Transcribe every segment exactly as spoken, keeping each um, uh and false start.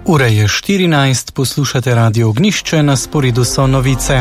Ura je štirinajst, poslušate Radio Ognjišče, na sporedu so novice.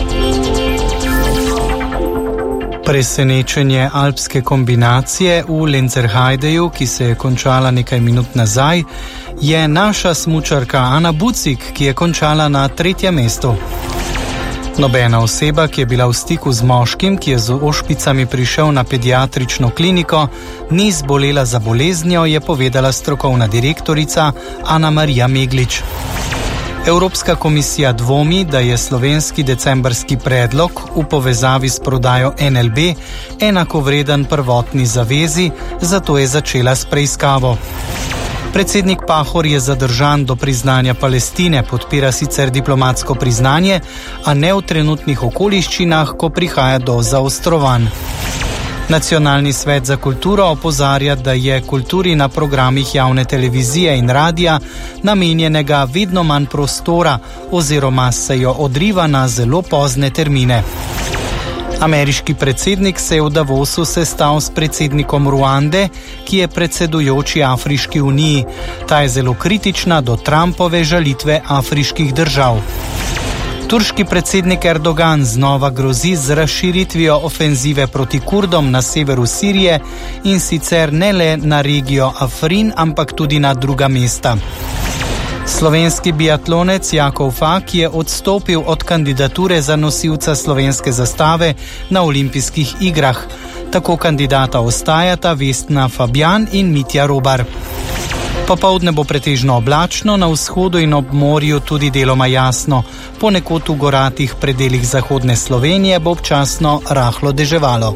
Presenečenje alpske kombinacije v Lenzerheideju, ki se je končala nekaj minut nazaj, je naša smučarka Ana Bucik, ki je končala na tretjem mestu. Nobena oseba, ki je bila v stiku z moškim, ki je z ošpicami prišel na pediatrično kliniko, ni zbolela za boleznijo, je povedala strokovna direktorica Ana Marija Meglič. Evropska komisija dvomi, da je slovenski decembrski predlog v povezavi s prodajo N L B enakovreden prvotni zavezi, zato je začela s preiskavo. Predsednik Pahor je zadržan do priznanja Palestine, podpira sicer diplomatsko priznanje, a ne v trenutnih okoliščinah, ko prihaja do zaostrovanj. Nacionalni svet za kulturo opozarja, da je kulturi na programih javne televizije in radija namenjenega vedno manj prostora oziroma se jo odriva na zelo pozne termine. Ameriški predsednik se je v Davosu sestal s predsednikom Ruande, ki je predsedujoči Afriški uniji. Ta je zelo kritična do Trumpove žalitve afriških držav. Turški predsednik Erdogan znova grozi z razširitvijo ofenzive proti Kurdom na severu Sirije in sicer ne le na regijo Afrin, ampak tudi na druga mesta. Slovenski biatlonec Jakov Fak je odstopil od kandidature za nosilca slovenske zastave na olimpijskih igrah. Tako kandidata ostajata Vesna Fabjan in Mitja Robar. Popoldne bo pretežno oblačno, na vzhodu in ob morju tudi deloma jasno. Ponekod v goratih predelih zahodne Slovenije bo občasno rahlo deževalo.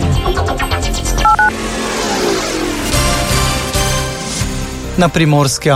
Na Primorske